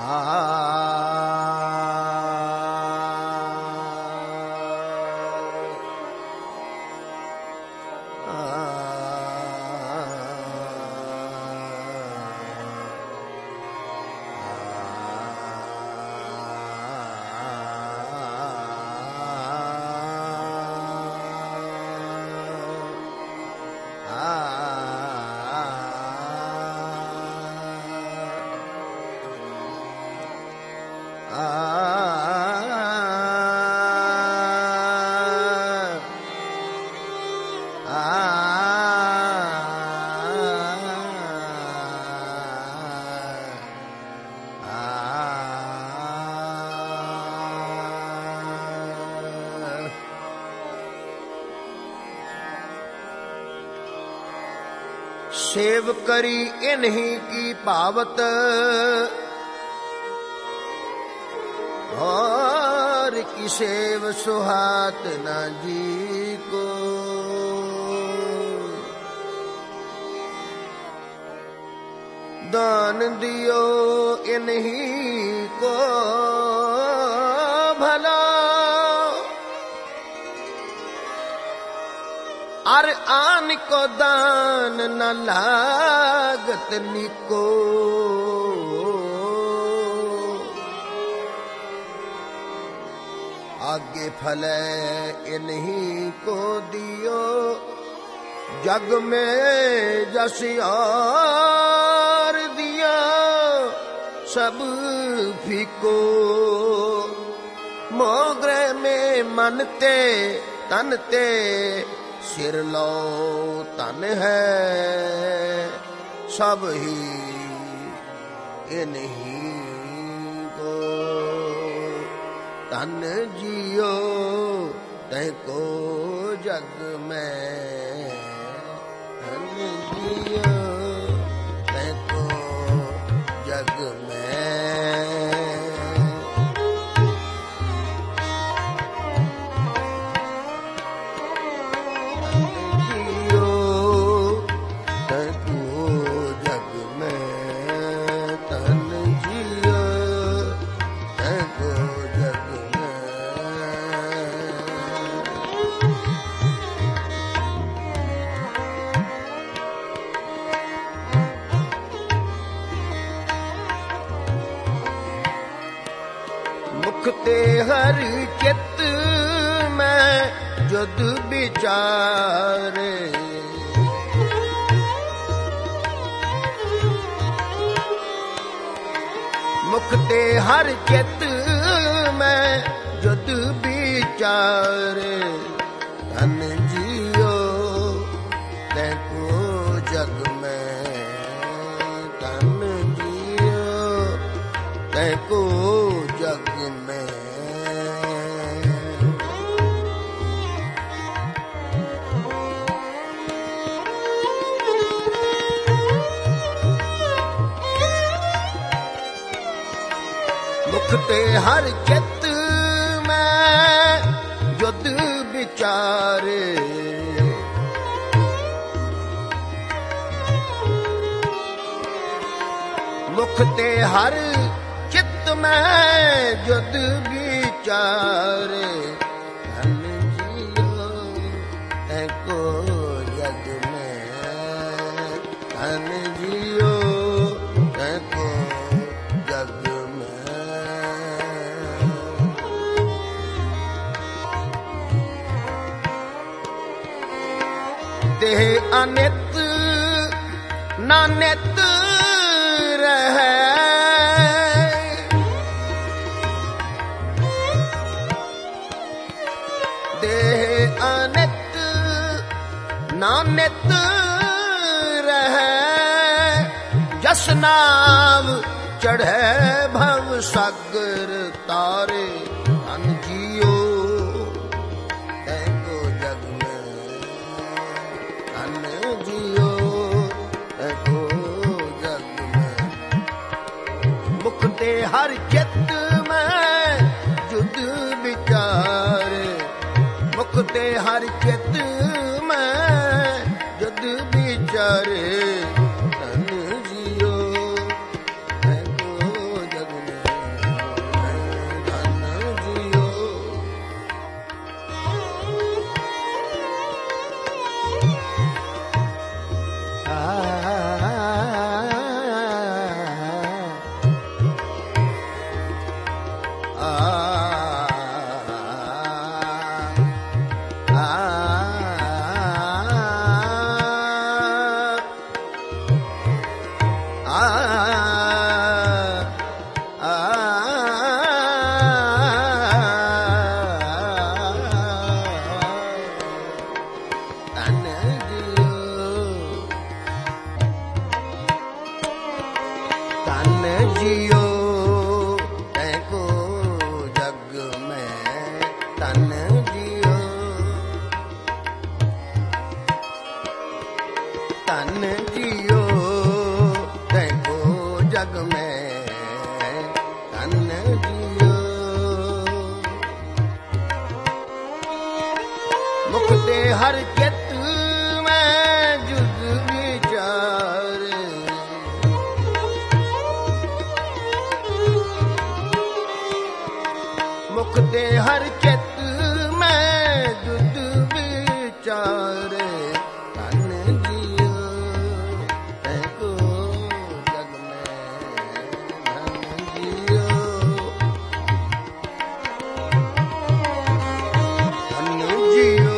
Save करी इन्हीं की पावत, और की सेव सुहात न जी को। दान दियो इन्हीं को भला, अर आन को दान न लागत निको। आगे फले इन्हीं को दियो, जग में जस और दिया सब फीको। मोगरे में मनते तनते, सिर लो तन है सब ही इन्हीं को। तन जियो तैको जग में, तन जियो तैको जग में। मुखते हर चित में जुद विचारे, मुखते हर चित में जुद विचारे। धन जियो तैको जग में, धन जियो तैको जग में। मुखते हर चित में जुद विचारे, मुखते हर चित में जुद विचारे। धन जियो तैको जग में, धन जियो तैको जग में। देह अनित नानित रहे, देह अनित नानित रहे। जस नाम चढ़े भव सागर तारे। धन जियो तैको जग में, धन जियो तैको जग में। मुखते हर चित में जुद विचारे, मुखते हर चित में जुद विचारे। धन जियो तैको जग में। हर चित में जुग विचार, मुख दे हर चित में जुग विचार। धन जियो तैको जग में धन जियो, धन जियो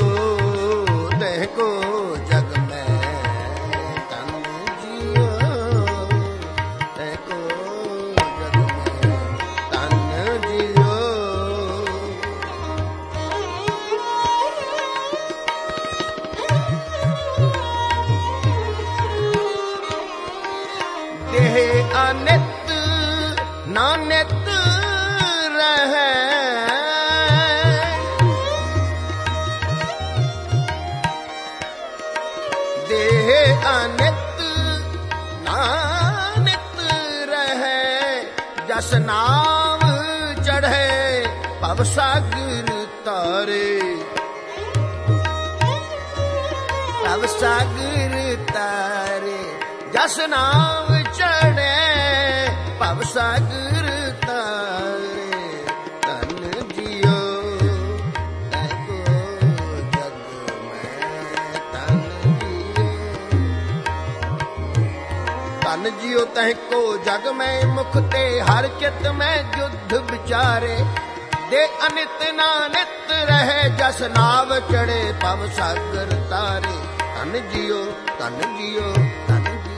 अनित नानित रहे, देह अनित नानित रहे। जस नाव चढ़े भव सागर तारे, भव सागर तारे। जस नाव चढ़े भव सागर तारे। धन जियो तैको जग में धन जियो, धन जियो तैको जग में। मुख ते हर चित में युद्ध विचारे, दे अनित नानित रहे। जस नाव चढ़े भव सागर तारे। धन जियो धन जियो धन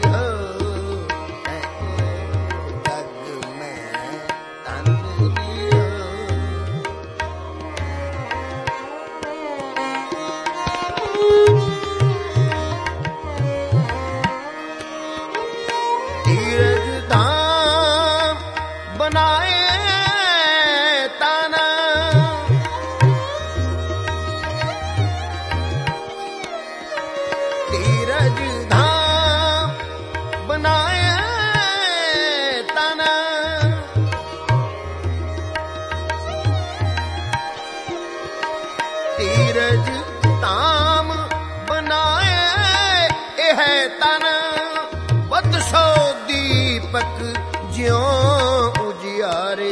तीरज धाम बनाए यह तन। बद सो दीपक ज्यों उजियारे,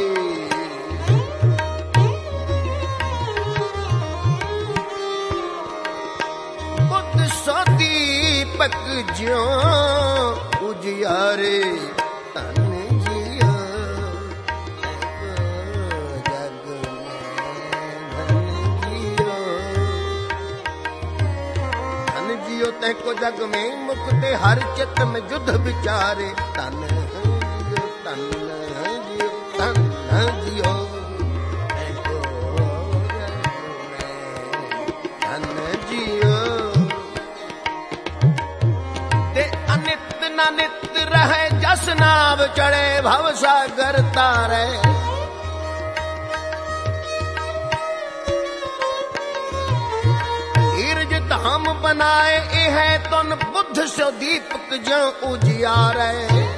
बद सो दीपक ज्यों उजियारे। धन जियो जग जियो तैको जग में। मुख ते हर चित में युद्ध विचारे। धन जियो धन जियो धन जियो तैको जग में धन जियो। ते अनित नानित रहे, जस नाव चढ़े भव सागर तारे। धाम बनाए यह तन बुद्ध सो दीपक ज्यों उजियारे।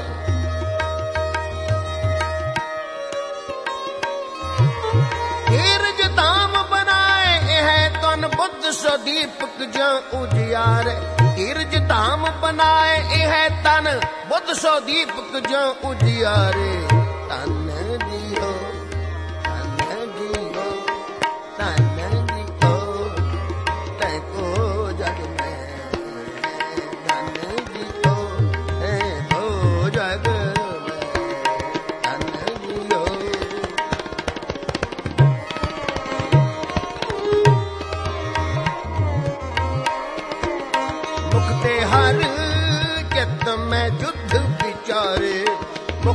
तीरज धाम बनाए यह तन बुद्ध सो दीपक ज्यों उजियारे। तीरज धाम बनाए यह तन बुद्ध सो दीपक ज्यों उजियारे। धन जियो धन जियो धन जियो तैको जग में धन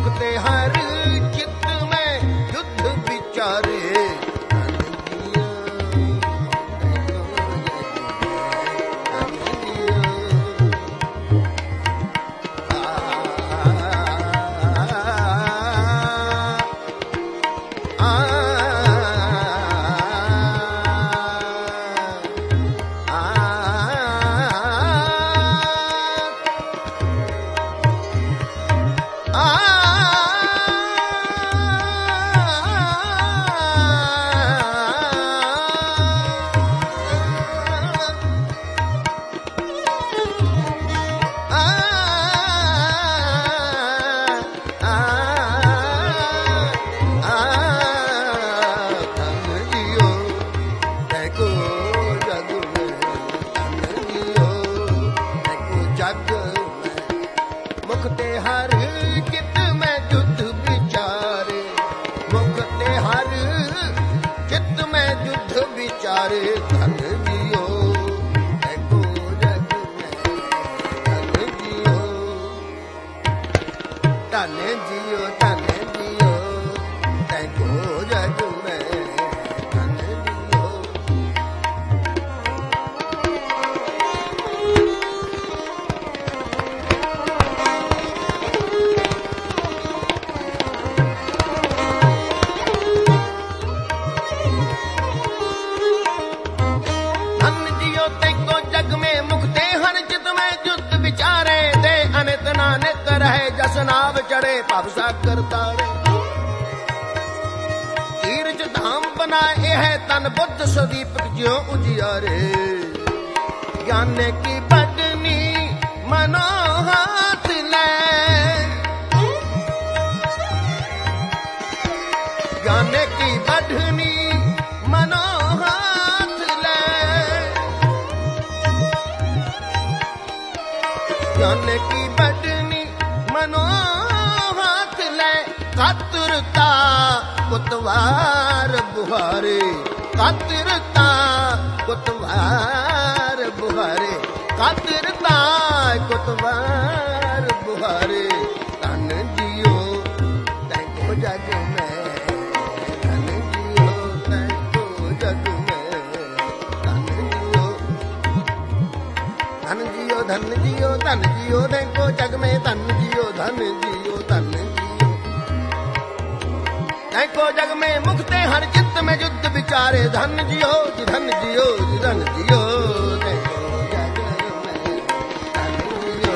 मुक्ते हर चित्त में युद्ध विचारे मुक्ते हर चित्त में युद्ध विचारे मुक्ते हर चित्त में युद्ध विचारे धन जियो एको जग में धन जियो धन जियो धन जियो एको जग में धन जियो नाव चढ़े पाप सागर तारे तीरज धाम बनाए है तन बुद्ध सुदीपक ज्यों उजियारे ज्ञान की बदनी मनो हाथ ले ज्ञान की बदनी मनो हाथ ले ज्ञान की बदनी मनो हाथ ले कातरता कुतवार बुहारे कातरता कुतवार बुहारे कातरता कुतवार बुहारे धन जियो तैको जग में धन जियो तैको जग में धन जियो धन जियो धन जियो धन जियो तैको जग में धन जियो धन जियो धन जियो तैको जग में मुक्ते हर चित्त में युद्ध विचारे धन जियो धन जियो धन जियो तैको जग में धन जियो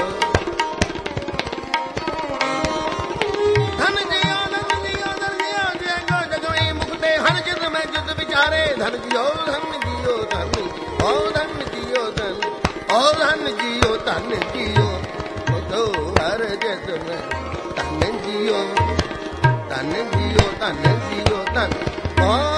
धन जियो धन जियो धन जियो तैको जग में मुक्ते हर चित्त में युद्ध विचारे धन जियो धन जियो धन ओ धन जियो धन ओ धन जियो धन जियो तो हर जग में धन जियो धन जियो धन जियो धन ओ